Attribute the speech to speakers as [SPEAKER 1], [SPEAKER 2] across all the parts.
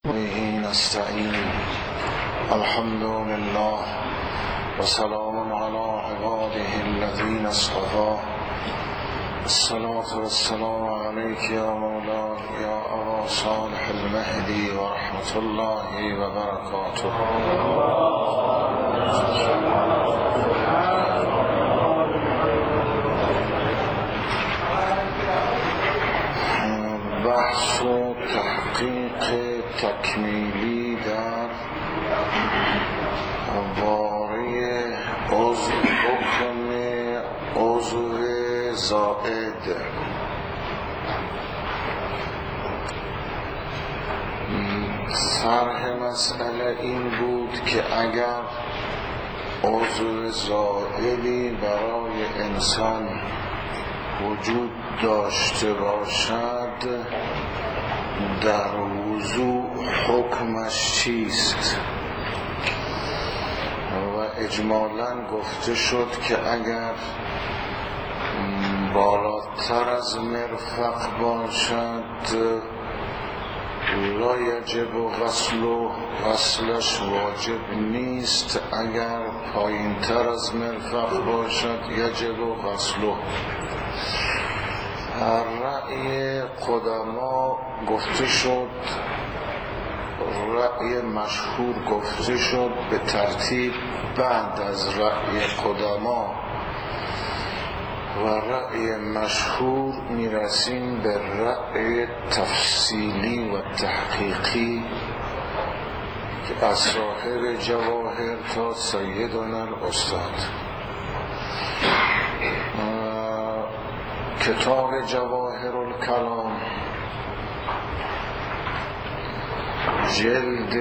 [SPEAKER 1] به نستعين الحمد لله وسلام على عباده الذين اصطفى الصلاة والسلام عليك يا مولاي يا أبا صالح المهدي ورحمة الله وبركاته. بحث و تحقیق تکمیلی در باره حکم عضو زائد. شرح مسئله این بود که اگر عضو زائدی برای انسان وجود داشته باشد در وضوء حکمش چیست؟ و اجمالاً گفته شد که اگر بالاتر از مرفق باشد لا یجب غسلش واجب نیست، اگر پایین تر از مرفق باشد یجب غسله. رأی قدما گفته شد، رأی مشهور گفته شد به ترتیب بعد از رأی قدما و رأی مشهور میرسیم به رأی تفصیلی و تحقیقی که از صاحب جواهر تا سیدنا الاستاد. کتاب جواهر الکلام جلد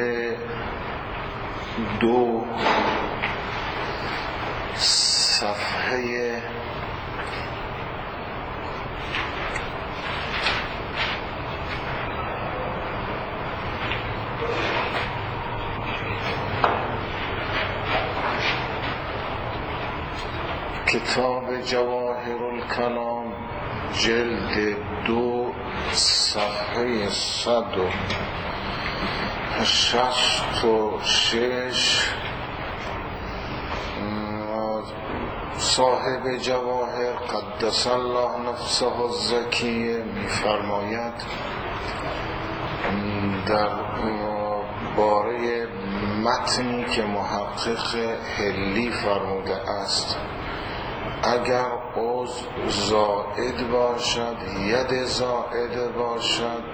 [SPEAKER 1] 2 صفحه 166 صاحب جواهر قدس الله نفسه الزکیه می‌فرماید در باره متنی که محقق حلی فرموده است اگر عضو زائد باشد، ید زائد باشد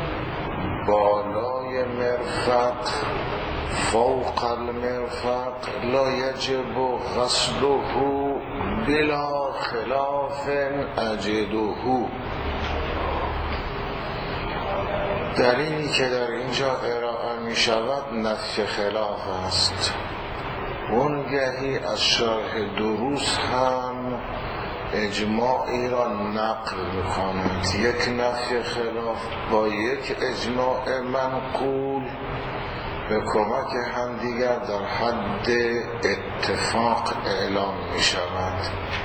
[SPEAKER 1] بالای مرفق فوق المرفق لا یجب غسله بلا خلاف اجده. دلیلی که در اینجا ارائه می شود نفی خلاف است. اونگهی از شرح دروس هم اجماعی را نقل می‌کند، یک نفی خلاف با یک اجماع منقول به کمک همدیگر در حد اتفاق اعلام می‌شود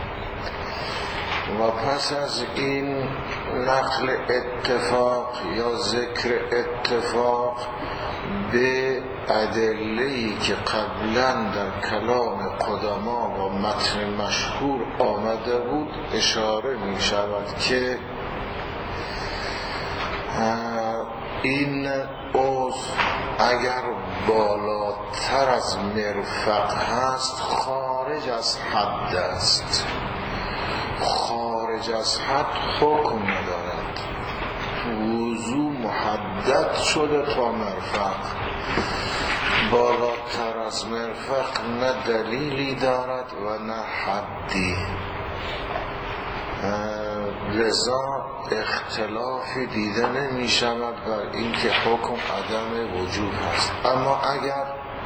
[SPEAKER 1] و پس از این نقل اتفاق یا ذکر اتفاق به ادله‌ای که قبلا در کلام قدما و متن مشهور آمده بود اشاره می شود که این عضو اگر بالاتر از مرفق هست خارج از حد است، خارج از حد حکم ندارد. وضو محدد شده تا مرفق، بالاتر از مرفق نه دلیلی دارد و نه حدی، لذا اختلافی دیده نمی شود بر اینکه حکم عدم وجود هست. اما اگر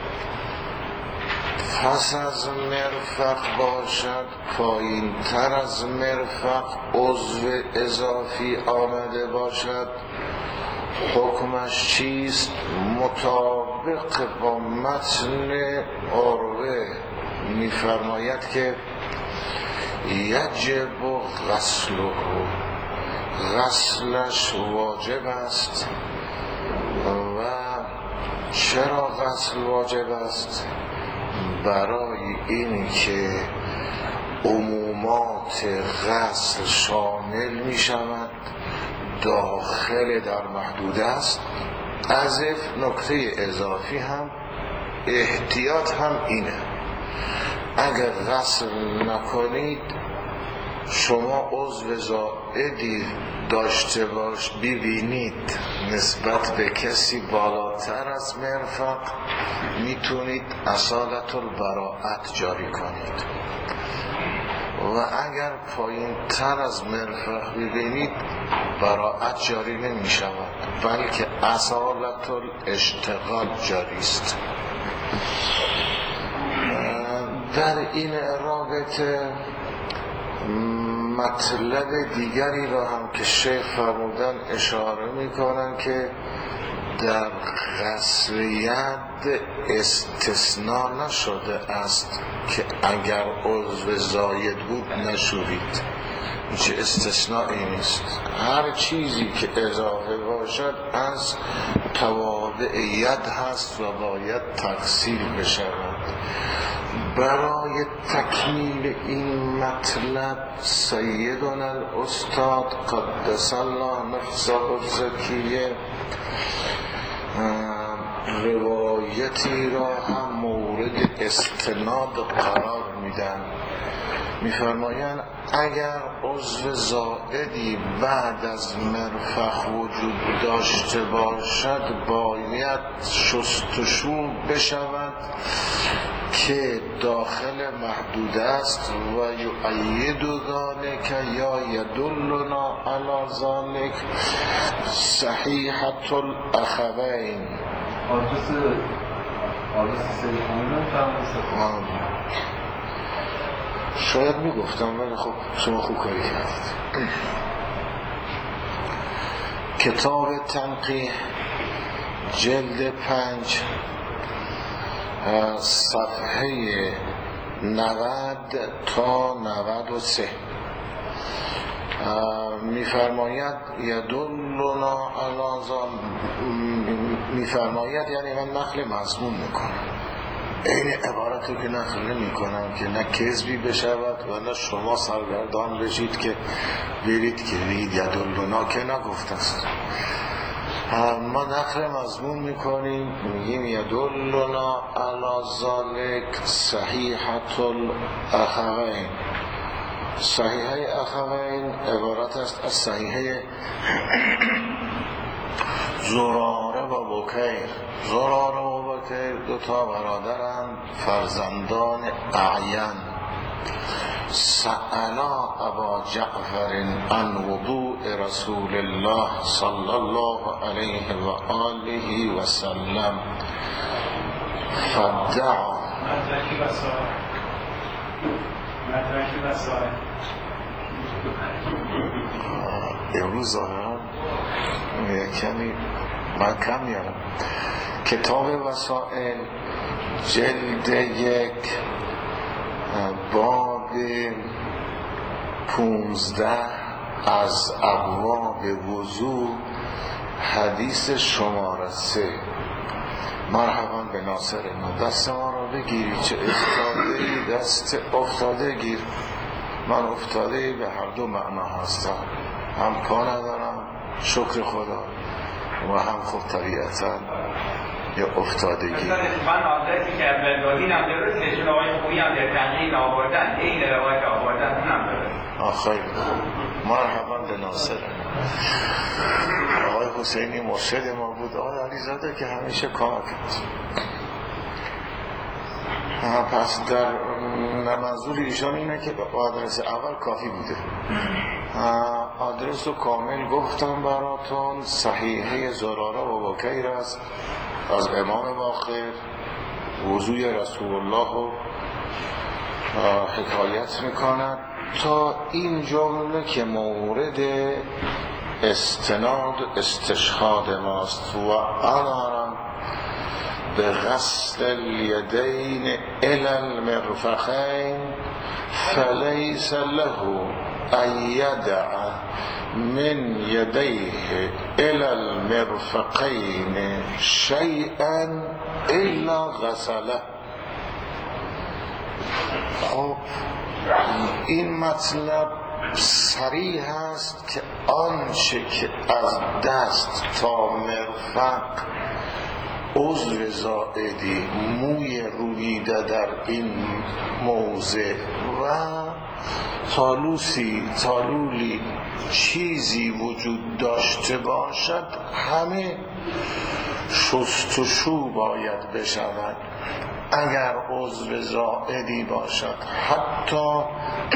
[SPEAKER 1] پس از مرفق باشد، پایین تر از مرفق عضو اضافی آمده باشد حکمش چیست؟ مطابق با متن عروه می‌فرماید که یجب غسله، غسلش واجب است و چرا غسل واجب است؟ برای این که عمومات غسل شامل می شود، داخل در محدود است. اضف نکته اضافی هم احتیاط هم اینه، اگر غسل نکنید شما عضو زائدی داشته باش ببینید نسبت به کسی بالاتر از مرفق، میتونید اصالت البراءت جاری کنید و اگر پایین تر از مرفق ببینید براءت جاری نمی شود، بلکه اصالت الاشتغال جاری است. در این رابطه مطلب دیگری را هم که شیخ فرمودن اشاره میکنن که در غسل ید استثناء نشده است که اگر عضو زاید بود نشورید. چه استثنائی نیست، هر چیزی که اضافه باشد از توابع ید هست و باید تغسیل بشود. برای تکمیل این مطلب سیدنا الاستاد قدس الله نفسه الزکیه روایتی را هم مورد استناد قرار میدن. میفرمایند اگر عضو زائدی بعد از مرفق وجود داشته باشد باید شستشو بشود که داخل محدود است و یؤید ذلک یا یدلنا علی ذلک صحیحة الاخوین. شاید میگفتم ولی خب شما خوب کاری کردید. کتاب تنقیح جلد 5 صفحه 90 تا 93 میفرماید یدلنا علی ذلک، میفرماید یعنی من نقل مضمون میکنم، این عبارتی که نقل نمی کنم که نه کذبی بشود و نه شما سرگردان بشید که برید که بگید یدلنا که نگفته است. ما نقل مضمون میکنیم، میگیم یدلنا علی ذلک صحیحة الاخوین. صحیحه اخوین عبارت است از صحیحه زراره و بکیر. زراره و بکیر دوتا برادرند، فرزندان اعین. سألا ابا جعفر عن وضوء رسول الله صلی الله علیه و آله و سلم فدعا. امروز ظاهرا کمی من کم میارم. کتاب وسائل جلد 1 باب 15 از ابواب وضو حدیث شماره 3. مرحبا به ناصر ما، دست ما را بگیری، چه افتاده دست افتاده گیر. من افتاده به هر دو معنا هستم، هم پا ندارم شکر خدا و هم خب طبیعتا یا افتادگی.
[SPEAKER 2] من آدرسی که بلدادین هم درست شون آقای خویی هم در تنقیل آوردن، این روایت آوردن اونم درست.
[SPEAKER 1] خیلی مرحبا به ناصر. آقای حسینی مرشد ما بود، آقای علیزاده که همیشه کمک کرد. پس در منظور ایشان اینه که آدرس اول کافی بوده. آدرس رو کامل گفتم براتون. صحیحه زراره و بکیر است از امام باقر، وضوی رسول الله رو حکایت میکند تا این جمله که مورد استناد استشهاد ماست. و آنارم به غسل الیدین الی المرفقین فلیس له ان یدع من یدیه الی المرفقین شیئا الا غسله. خب این مطلب صریح است که آنچه که از دست تا مرفق عضو زائدی موی رویده در این موضع و تالولی چیزی وجود داشته باشد همه شستشو باید بشود. اگر عضو زائدی باشد حتی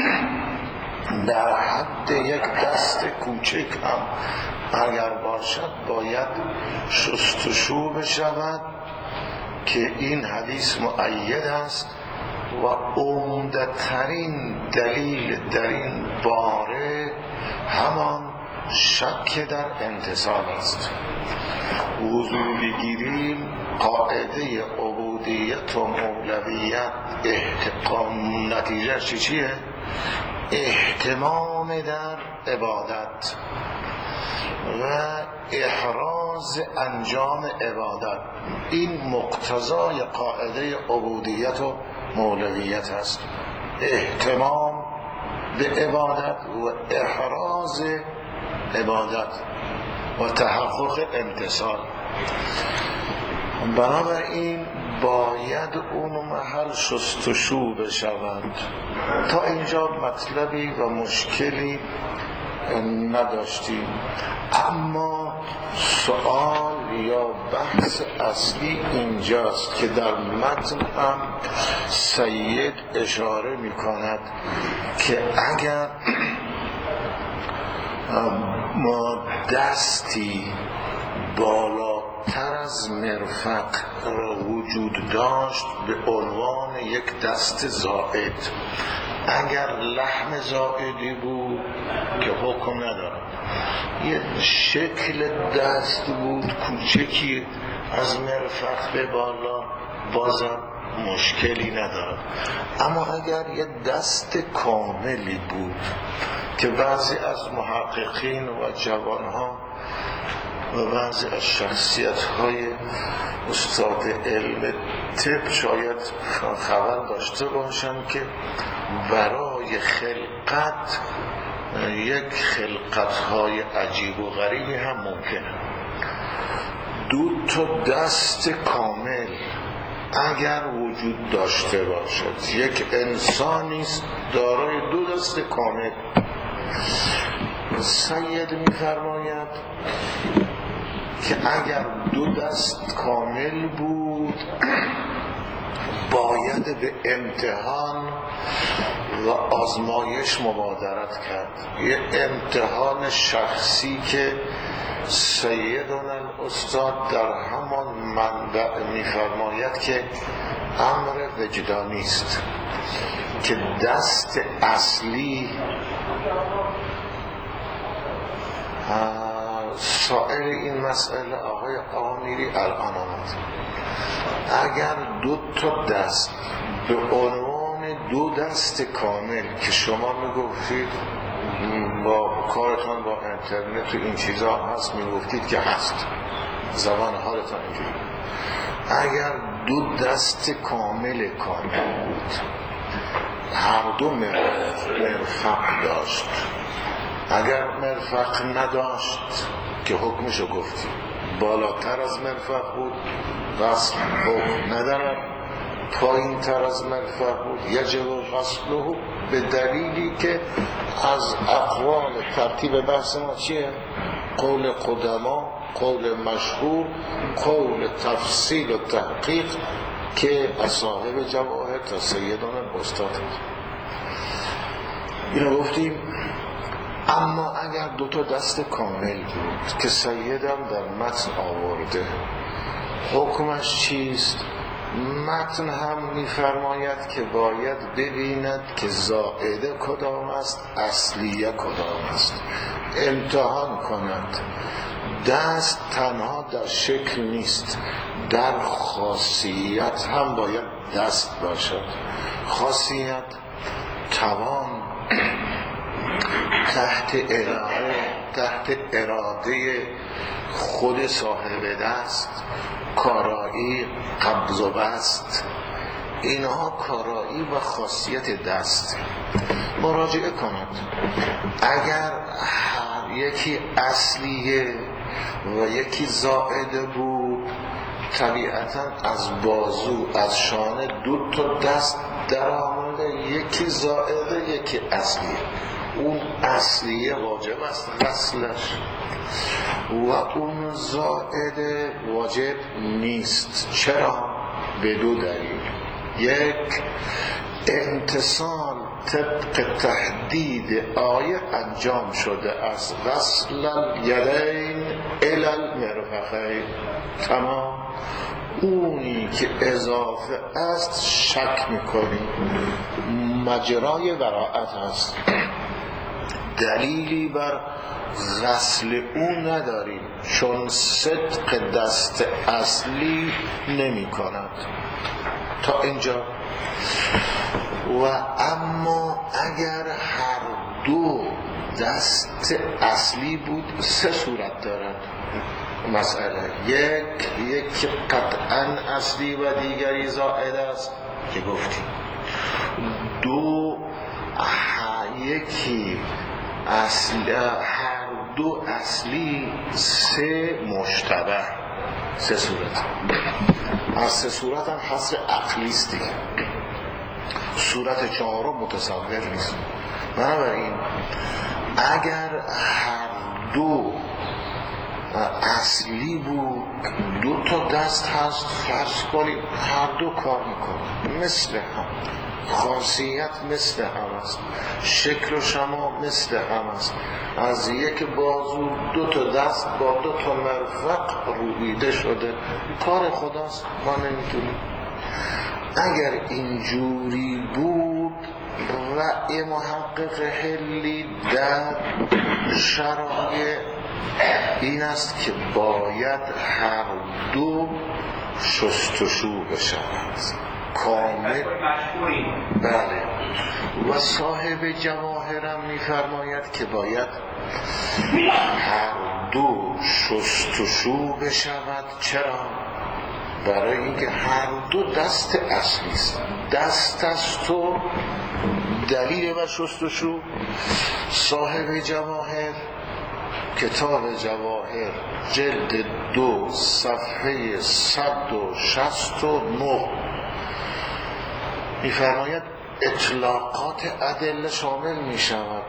[SPEAKER 1] در حد یک دست کوچک هم اگر باشد باید شستشو بشود که این حدیث مؤید است و عمده‌ترین دلیل در این باره همان شک در انتصال است. وضو بگیریم قاعده عبودیت و مولویت نتیجه چیه؟ اهتمام در عبادت و احراز انجام عبادت. این مقتضای قاعده عبودیت و مولویت است، اهتمام به عبادت و احراز عبادت و تحقق امتصال. بنابراین باید اون محل شستشو بشود. تا اینجا مطلبی و مشکلی نداشتیم، اما سوال یا بحث اصلی اینجاست که در متن هم سید اشاره می کند که اگر ما دستی بالاتر از مرفق را وجود داشت به عنوان یک دست زائد، اگر لحم زائدی بود که حکم ندارد، یه شکل دست بود کوچکی از مرفق به بالا، بازم مشکلی ندارد. اما اگر یه دست کاملی بود که بعضی از محققین و جوانها و بعضی از شخصیت‌های استاد علم طب شاید خبر داشته باشند که برای خلقت یک خلقت‌های عجیب و غریبی هم ممکنه. دو تا دست کامل اگر وجود داشته باشد، یک انسانی است دارای دو دست کامل. سید می‌فرماید که اگر دو دست کامل بود باید به امتحان و آزمایش مبادرت کرد. یه امتحان شخصی که سیدنا الاستاد در همان منبع می‌فرماید که امر وجدانی است، که دست اصلی سائر این مسئله آقای آمیری الان آمد. اگر دو تا دست به عنوان دو دست کامل که شما میگفتید با کارتان با اینترنت و این چیزا هست، میگفتید که هست، زبان حالتان اینجوری، اگر دو دست کامل بود هر دو مرفق داشت، اگر مرفق نداشت که حکمشو گفتیم بالاتر از مرفق بود بس حکم ندارد، پایین تر از مرفق بود یجب غسله، به دلیلی که از اقوال ترتیب بحث ما چیه؟ قول قدما، قول مشهور، قول تفصیل و تحقیق که از صاحب جواهر تا سیدان استاد اینو گفتیم. اما اگر دو تا دست کامل بود که سیدم در متن آورده، حکمش چیست؟ متن هم می‌فرماید که باید ببیند که زائده کدام است، اصلیه کدام است، امتحان کند. دست تنها در شکل نیست، در خاصیت هم باید دست باشد. خاصیت توان تحت اداره تحت اراده خود صاحب دست، کارایی، قبض و بست، اینها کارایی و خاصیت دست. مراجعه کند اگر هر یکی اصلیه و یکی زائده بود، طبیعتا از بازو از شانه دو تا دست در آمده، یکی زائده یکی اصلیه. اون اصلیه واجب است غسلش و اون زائده واجب نیست. چرا؟ به دو دلیل. یک، امتثال طبق تحدید آیه انجام شده از غسل الیدین الی المرفقین. تمام. اونی که اضافه است شک میکنی، مجرای براءت است، دلیلی بر غسل اون نداریم چون صدق دست اصلی نمی کند. تا اینجا. و اما اگر هر دو دست اصلی بود، سه صورت دارد مسئله. یک قطعا اصلی و دیگری زائد است که گفتیم. دو، یکی اصلی، هر دو اصلی، سه مشتبه. سه صورت. از سه صورت هم حصر عقلی است دیگه. صورت چهارم متصور نیست. بنابراین اگر هر دو اصلی بود، دو تا دست هست، فرض کنید هر دو کار میکنه مثل هم، خاصیت مثل هم است، شکل و شما مثل هم است، از یک بازو دو تا دست با دو تا مرفق رویده شده، کار خداست، ما نمیتونیم. اگر اینجوری بود رأی محقق حلی در شرایع این است که باید هر دو شستشو بشود کامل. بله. و صاحب جواهرم میفرماید که باید هر دو شستشو بشود. چرا؟ برای اینکه هر دو دست اصلی است. دست است و دلیل بر شستشو. صاحب جواهر، کتاب جواهر جلد 2 صفحه 169 می‌فرماید اطلاقات ادله شامل می شود.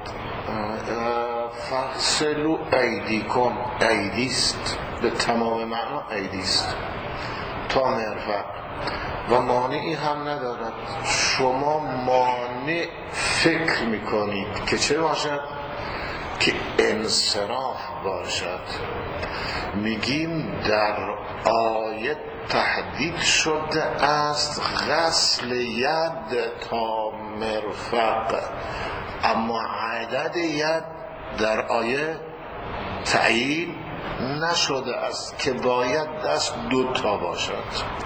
[SPEAKER 1] فغسلوا ایدیکم، ایدیست به تمام معنا، ایدیست تا مرفق و مانعی هم ندارد. شما مانع فکر میکنید که چه باشد؟ که انصراف باشد. میگیم در آیه تحدید شده است غسل ید تا مرفق، اما عدد ید در آیه تعیین نشده است که باید دست دو تا باشد.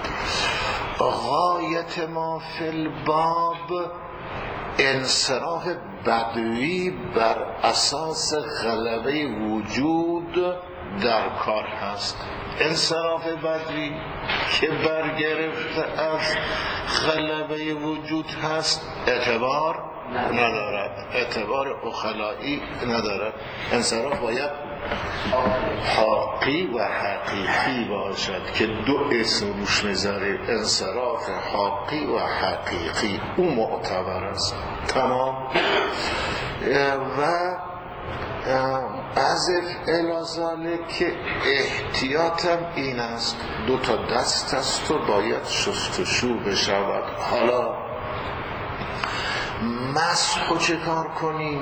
[SPEAKER 1] غایت ما فی الباب انصراف بدوی بر اساس غلبه وجود در کار هست. انصراف بدوی که برگرفته از غلبه وجود هست اعتبار ندارد، اعتبار اخلائی ندارد. انصراف باید حقی و حقیقی باشد که دو اسم روش میذاره، انصراف حقی و حقیقی، اون معتبر است. تمام. و از الازاله که احتیاطم این است، دو تا دست است و باید شستشو بشود. حالا مسحو چه کار کنیم؟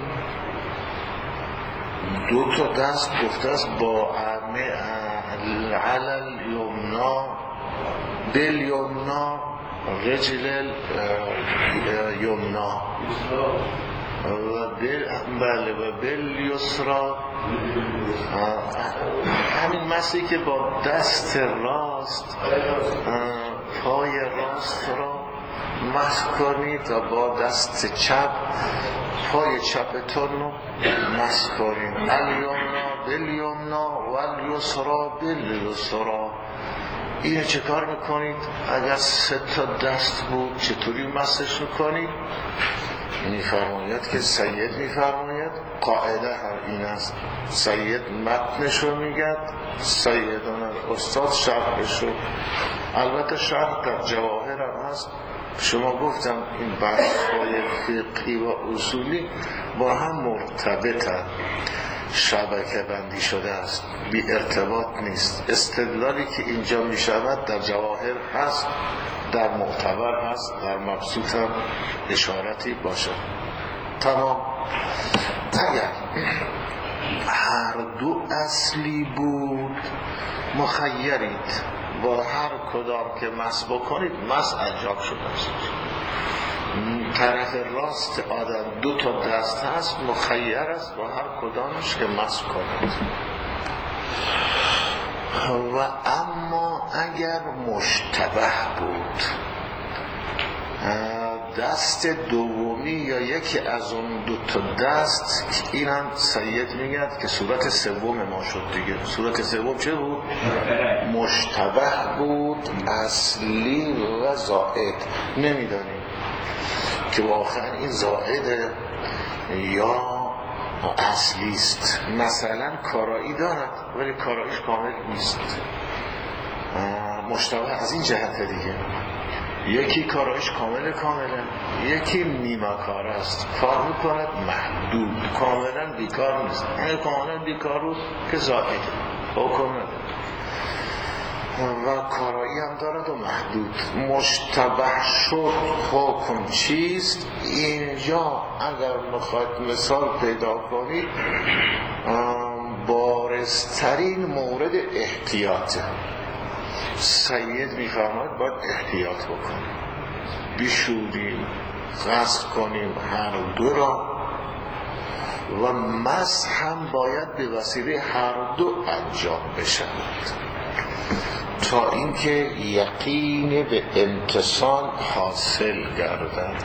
[SPEAKER 1] دو تا دست گفته است با علل یمنا بالیمنا رجل یمنا و بالیسرا، همین مسیحی که با دست راست پای راست را مسح کنید و با دست چپ پای چپتون رو مسح کنید. الیمنا بالیمنا و الیسرا بالیسرا. اینو چه کار میکنید؟ اگر 3 دست بود چطوری مسش میکنید؟ میفرماید که سید میفرماید قاعده هر این است، سید متنشو میگد، سیدان استاد شرحشو. البته شرح در جواهر هم هست. شما گفتم این بحث‌های فقهی و اصولی با هم مرتبطن، شبکه بندی شده است، بی ارتباط نیست. استدلالی که اینجا می شود در جواهر هست، در معتبر هست، در مبسوط هم اشارتی باشد. تمام. اگر هر دو اصلی بود مخیرید، با هر کدام که مس بکنید مس انجام شده است. طرف راست آدم 2 دست هست، مخیر است با هر کدامش که مس کند. و اما اگر مشتبه بود، دست دومی یا یکی از اون 2 دست، اینم سید میگد که صورت سوم ما شد دیگه. صورت سوم چه بود؟ مشتبه بود، اصلی و زائد. نمیدانیم که واقعا این زائد یا اصلی است. مثلا کارایی دارد ولی کاراییش کامل نیست. مشتبه از این جهت دیگه، یکی کارایش کامله، یکی نیمه کار است، کار میکند محدود، کاملا بیکار نیست. اگه کاملا بیکار بود که زائد حکم نداره. و کارایی هم دارد و محدود. مشتبه شد حکم چیست؟ اینجا اگر میخواید مثال پیدا کنید، بارزترین مورد احتیاطه. سید میفرماید باید احتیاط بکنیم، بشوریم، غسل کنیم هر دو را، و مسح هم باید به وسیله هر دو انجام بشود تا اینکه یقین به امتصال حاصل گردد.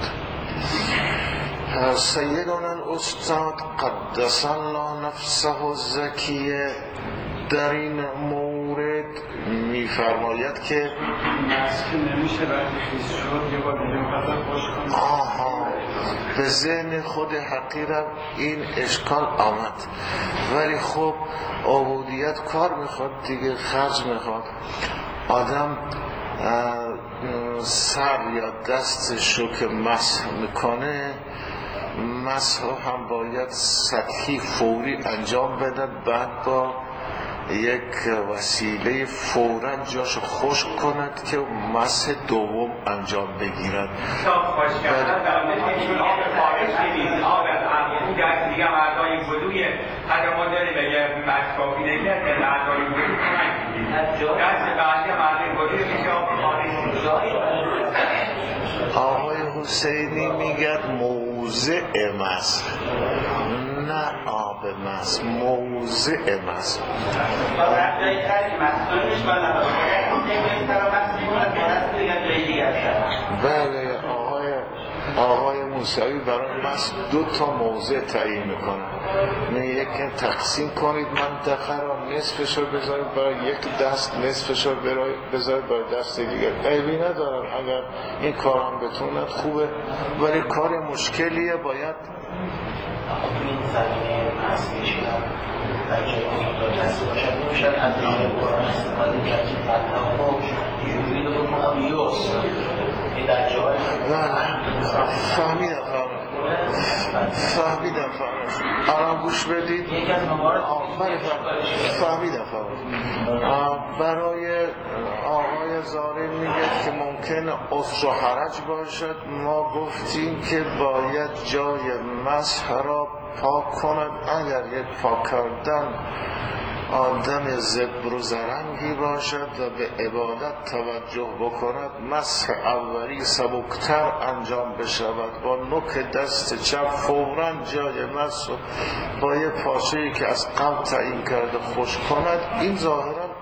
[SPEAKER 1] سیدنا الاستاد قدس الله نفسه الزکیه در این مورد میفرماید که
[SPEAKER 3] نمیشه وقتی خیز شد یه بار دیگه مقدر باش کنم.
[SPEAKER 1] به ذهن خود حقیرم این اشکال آمد، ولی خب عبودیت کار میخواد دیگه، خرج میخواد. آدم سر یا دستشو که مسح میکنه، مسح هم باید سطحی فوری انجام بده، بعد با یک وسیله فوراً جاشو خشک کند که مسح دوم انجام بگیرد.
[SPEAKER 2] خوش کردن در مورد آب خارج نیست، آب از عمود دست دیگه مردای بلوی حتی ما داریم بگه مشکافی نگه که مردای بلوی دست بعدی مردای بلوی میشه آب خارج نیست.
[SPEAKER 1] آقای حسینی میگد موضع مسح، نه آب مسح، موضع مسح. بله، آقای موسوی برای مسح 2 موضع تعیین میکنه. یکی تقسیم کنید منطقه را، نصفشو بذارید برای یک دست، نصفشو بذارید برای دست دیگر. عیبی ندارم اگر این کارم بتوند خوبه، ولی کار مشکلیه. باید
[SPEAKER 4] این زمینه اصلی شدن در که اون دست باشد نمیشد از این قرآن استفاده کرد که فتنه و یوید و کنم یوس این در جای
[SPEAKER 1] فهمیدم الان گوش بدید.
[SPEAKER 4] یکی از موارد
[SPEAKER 1] فهمیدم برای آقای زارین میگه که ممکنه عسر و حرج باشد. ما گفتیم که باید جای مسح را پاک کند. اگر یک پاک کردن آدم زبر و زرنگی باشد و به عبادت توجه بکند، مسح اولی سبکتر انجام بشود، با نوک دست چپ فوراً جای مسح با یه پاشه‌ای که از قبل تعیین کرده خوش کند. این ظاهراً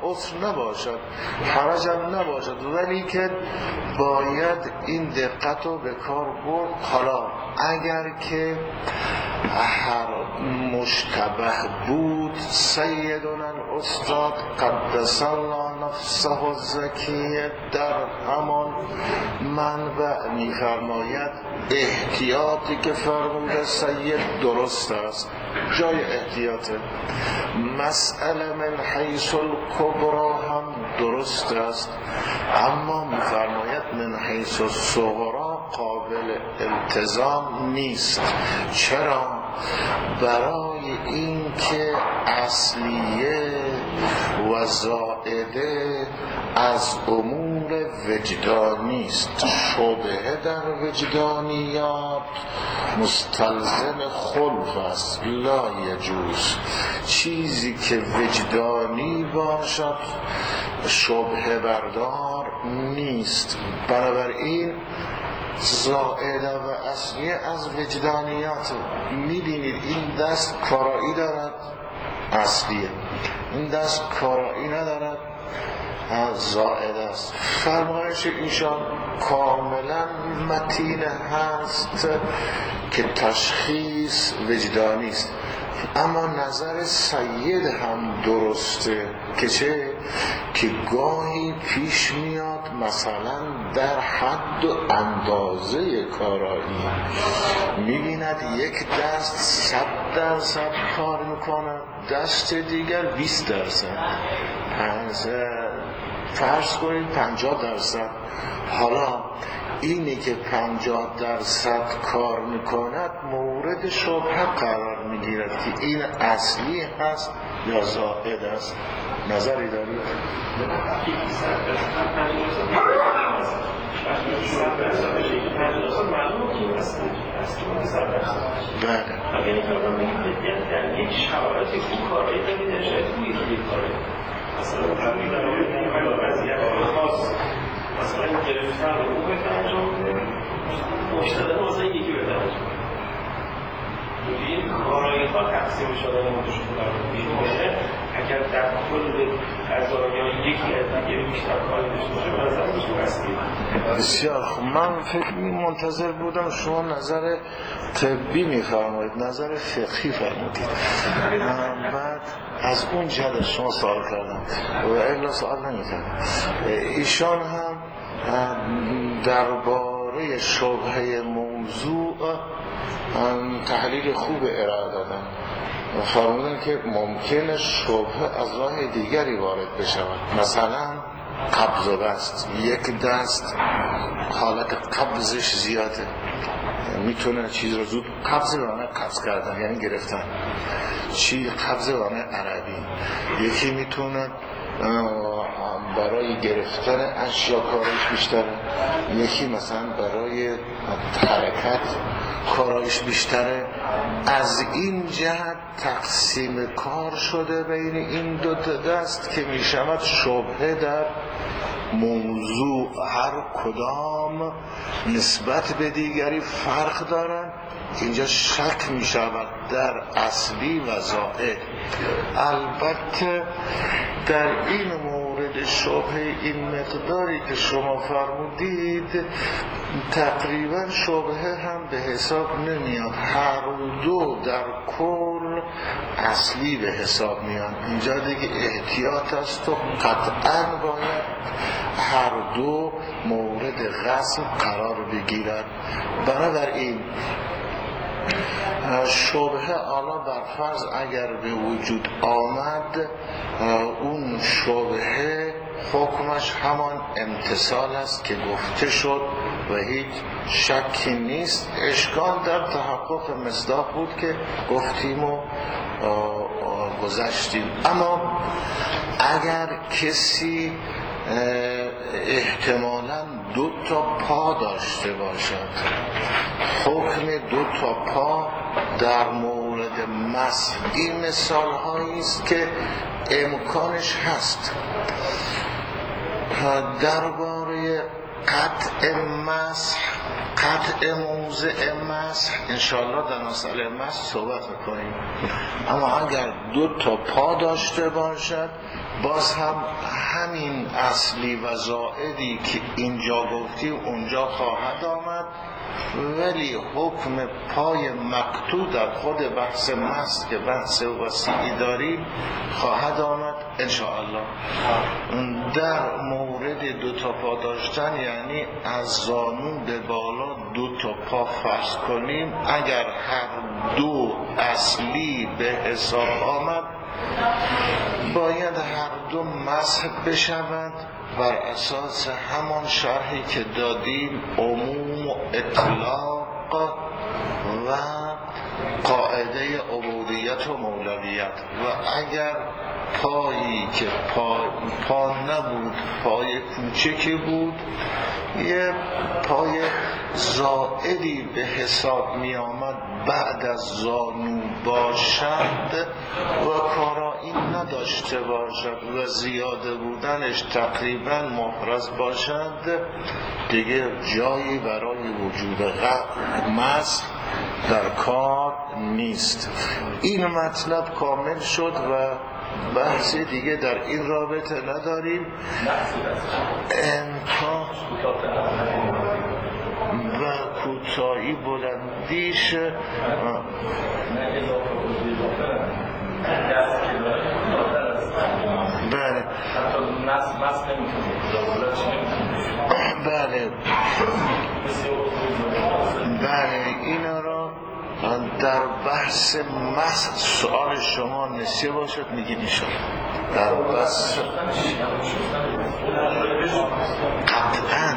[SPEAKER 1] عسر نباشد، حرج هم نباشد، ولی که باید این دقت رو به کار برد. حالا اگر که هر مشتبه بود، سیدنا الاستاد قدس الله نفسه الزکیه در همان منبع می‌فرماید احتیاطی که فرموده سید درست است، جای احتیاطه. مسئله من حیث الکبرا هم درست است، اما می‌فرماید من حیث الصغرا قابل التزام نیست. چرا؟ برای این که اصلیه و زائده از امور وجدانی است. شبهه در وجدانیات مستلزم خلف است، لا یجوز. چیزی که وجدانی باشد شبهه بردار نیست. بنابراین زائده و اصلیه از وجدانیات. می‌بینید این دست کارایی دارد، اصلیه، این دست کارایی ندارد، زائده است. فرمایش ایشان کاملا متین هست که تشخیص وجدانی است. اما نظر سید هم درسته که چه؟ که گاهی پیش میاد مثلا در حد و اندازه کارایی میبیند یک دست 100% کار میکنه، دست دیگر 20%. فرض کنید 50%. حالا اینی که 50% کار میکند مورد شبهه قرار میگیرد که این اصلی هست یا زائد است. نظری دارید؟ بله.
[SPEAKER 5] اگر این کارا میگید در یک شرایطی خوب کارایی دارید در شرایط خوبی دیگه کاره مثلا تبریل در وضعیت خاص مثلا گرفتن رو بهتر انجام بده، مشتدن واسه یکی بهتر انجام بده. این کارایی ها تقسیم شدن موضوع شدن بیرونه. اگر در کل قضایا یکی از دیگری بیشتر کاری داشته باشه به نظر میشه بسیار.
[SPEAKER 1] بسیار خوب. من فکر منتظر بودم شما نظر طبی میفرمایید، نظر فقهی فرمودید. بعد از اون جهت شما سوال کردم و الا سوال نمی‌کردم. ایشان هم درباره شبهه موضوع تحلیل خوب ارائه دادن و فرمودن که ممکنه شبهه از راه دیگری وارد بشود. مثلا قبض و بست، یک دست حالت قبضش زیاده، میتونه چیز رو زود قبض بانه قبض کردن یعنی گرفتن، چی قبض بانه عربی. یکی میتونه برای گرفتن اشیا کارش بیشتره، یکی مثلا برای حرکت کارش بیشتره. از این جهت تقسیم کار شده بین این دو دست که میشود شبهه در موضوع. هر کدام نسبت به دیگری فرق دارن. اینجا شک می شود در اصلی و زائد. البته در این مورد شبهه این مقداری که شما فرمودید تقریبا شبهه هم به حساب نمیاد، هر دو در کل اصلی به حساب میان. اینجا دیگه احتیاط است و قطعا باید هر دو مورد غصب قرار بگیرد. بنابراین شبهه حالا بر فرض اگر به وجود آمد، اون شبهه حکمش همان امتثال است که گفته شد و هیچ شکی نیست. اشکال در تحقق مصداق بود که گفتیم و گذشتیم. اما اگر کسی احتمالاً 2 تا پا داشته باشد، حکم 2 تا پا در مورد مسح این مثال هایی است که امکانش هست. درباره قطع مسح قطع موضع مسح انشاءالله در مسئله مسح صحبت میکنیم، اما اگر 2 تا پا داشته باشد باز هم همین اصلی و زائدی که اینجا گفتیم اونجا خواهد آمد، ولی حکم پای مقطوع در خود بحث مسح که بحث وسیعی داریم خواهد آمد انشاءالله. در مورد 2 تا پا داشتن یعنی از زانو به بالا 2 تا پا فرض کنیم، اگر هر 2 اصلی به حساب آمد باید هر 2 مسح بشوند بر اساس همان شرحی که دادیم، عموم و اطلاق و قاعده عبودیت و مولویت. و اگر پایی که پا نبود، پای کوچکی بود، یه پای زائدی به حساب می آمد بعد از زانو باشد و کارایی نداشته باشد و زیاده بودنش تقریبا محرز باشد، دیگه جایی برای وجود مسح در کار نیست. این مطلب کامل شد و بحثی دیگه در این رابطه نداریم. انتا و کوتاهی بلندیش بله بله بله اینا را در بحث مسح سؤال شما نسیه باشد میگید ایشان در بحث قطعاً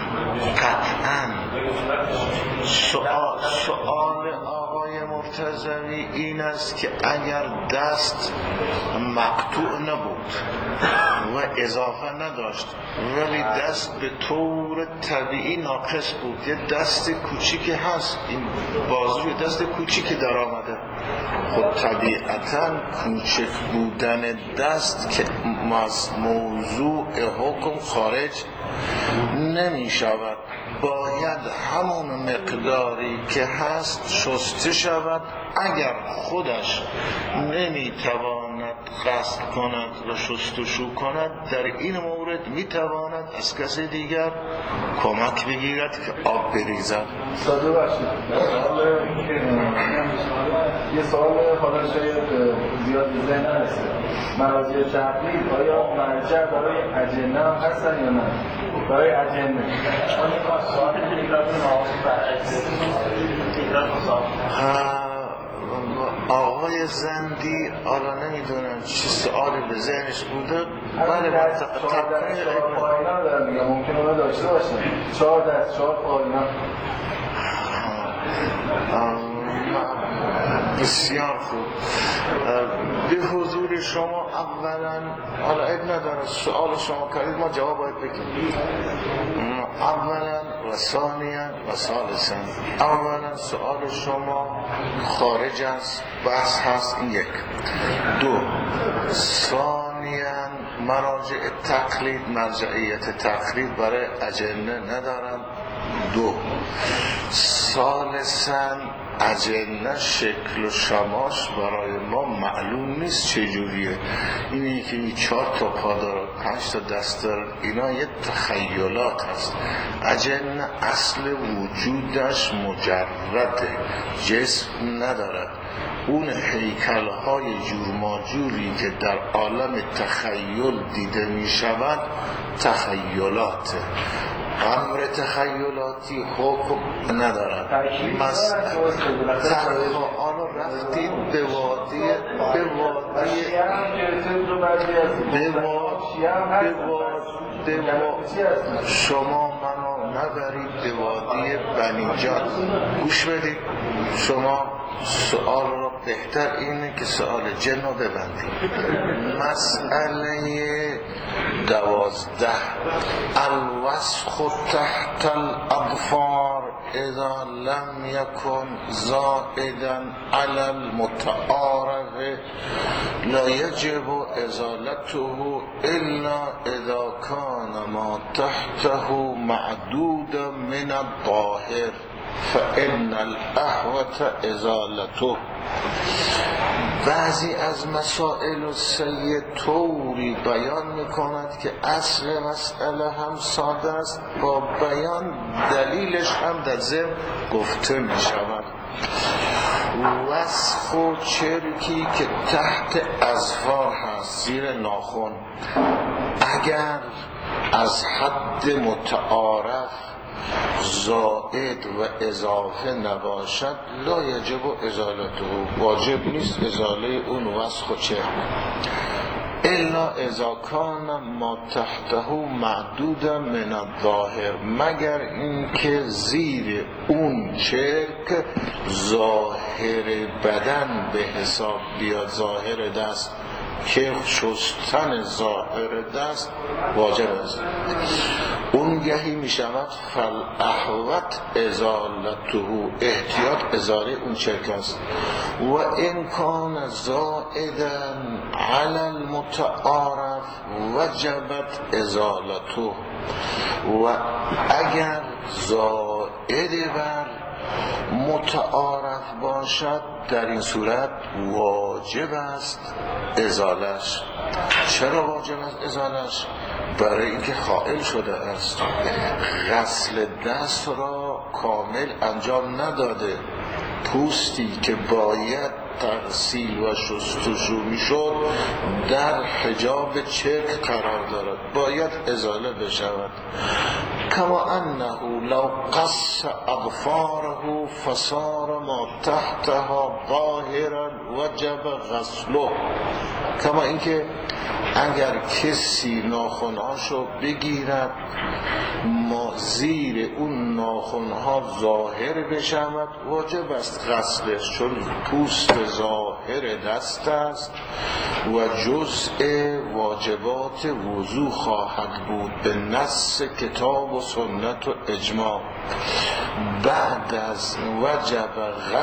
[SPEAKER 1] سؤال آقای مرتضوی این است که اگر دست مقطوع نبود و اضافه نداشت ولی دست به طور طبیعی ناقص بود، یه دست کوچیکی هست، این بازوی دست کوچیکی در آمده، خب طبیعتا کوچک بودن دست که موضوع حکم خارج نمی شود، باید همون مقداری که هست شسته شود. اگر خودش نمیتواند غسل کند و شستشو کند، در این مورد میتواند از کسی دیگر کمک بگیرد که آب بریزد.
[SPEAKER 6] ساده باشید. یه سوال حالا شاید زیاد به ذهن نرسه. مراجع تقلید آیا مرجع برای اجنه هستن یا نه؟ برای اجنه
[SPEAKER 1] آقای زندی حالا نمیدونم چی سؤال به ذهنش بوده. بله
[SPEAKER 6] پایینا دارم میگم، ممکنه اونا داشته باشن 4 دست 4 پایینا.
[SPEAKER 1] بسیار خوب. به حضور شما اولا، حالا عیب نداره سؤال شما کردید ما جواب باید بگیم، اولا و ثانیا و ثالثا. اولا سؤال شما خارج از بحث هست، این 1. 2 ثانیا مراجع تقلید مرجعیت تقلید برای اجنه ندارن. 2 ثالثا اجنه شکل و شماش برای ما معلوم نیست چجوریه. اینی که 4 تا پا داره 5 تا دست داره، اینا یه تخیلات هست. اجنه اصل وجودش مجرده، جسم ندارد. اون هیکل‌های جورماجوری که در عالم تخیل دیده می شود تخیلاته. امر تخیلاتی حکم ندارد. حالا رفتید به وادی شما منو نبرید به وادی بنیجان. گوش بدید، شما سؤال را بهتر اینه که سؤال جن رو ببندید. مسئله 12 الوسخ تحت الاظفار اذا لم يكن زائدا على المتعارف لا يجب ازالته الا اذا كان ما تحته معدودا من الظاهر فإن الأحوط ازالته. بعضی از مسائل سید طوری بیان میکند که اصل مسئله هم ساده است، با بیان دلیلش هم در ضمن گفته میشود. وسخ و چرکی که تحت اظفار هست، زیر ناخن، اگر از حد متعارف زائد و اضافه نباشد لا یجب ازالته، واجب نیست ازاله اون وسخ و چرک، الا اذا کان ما تحته معدودا من الظاهر، مگر اینکه زیر اون چرک ظاهر بدن به حساب بیاد، ظاهر دست که شستن ظاهر دست واجب است. اونگهی می شود فالاحوط ازالته، احتیاط ازاله اون چرک است. و این کان زائدا علی المتعارف وجبت ازالته، و اگر زائد بر متعارف باشد در این صورت واجب است ازالش. چرا واجب است ازالش؟ برای اینکه خائل شده است، غسل دست را کامل انجام نداده، پوستی که باید تغسیل و شستشو میشد در حجاب چرک قرار دارد، باید ازاله بشود. کما انه لو قص اظفاره فصار ما تحتها ظاهرا وجب غسله، کما اینکه اگر کسی ناخنهاشو بگیرد ما زیر اون ناخنها ظاهر بشود واجب است غسلش، چون پوست ظاهر دست است و جزء واجبات وضو خواهد بود به نص کتاب و سنت و اجماع. بعد از وجب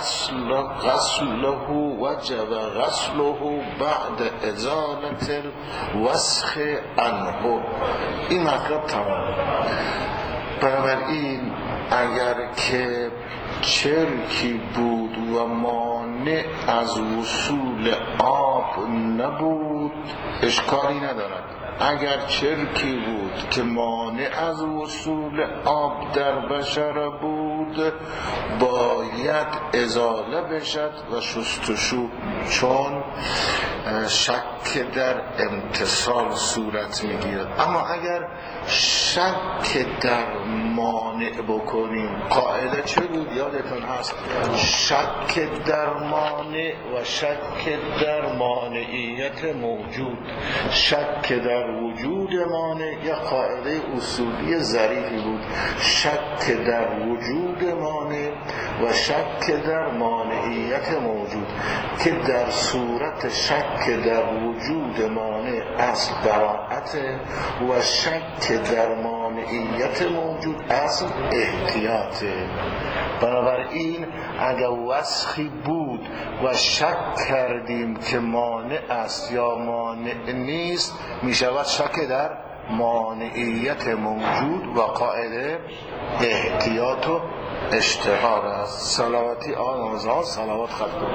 [SPEAKER 1] غسله بعد ازالت الوسخ عنه. این مطلب تمام. بنابراین اگر که چرکی بود و مانع از وصول آب نبود اشکالی ندارد. اگر چرکی بود که مانع از وصول آب در بشر بود باید ازاله بشد و شستشو، چون شک در امتصال صورت میگیرد. اما اگر شک در مانع بکنیم، قاعده چه بود یادتون هست؟ شک در مانع و شک در مانعیت موجود. شک در وجود مانع یا قاعده اصولی ظریفی بود، شک در وجود مانع و شک در مانعیت موجود، که در صورت شک در وجود مانع اصل براءت و شک در مانعیت موجود اصل احتیاطه. بنابراین اگر وسخی بود و شک کردیم که مانع است یا مانع نیست، می شود شک در مانعیت موجود و قاعده احتیاط و اشتهار است. صلواتی آن آموزها صلوات خط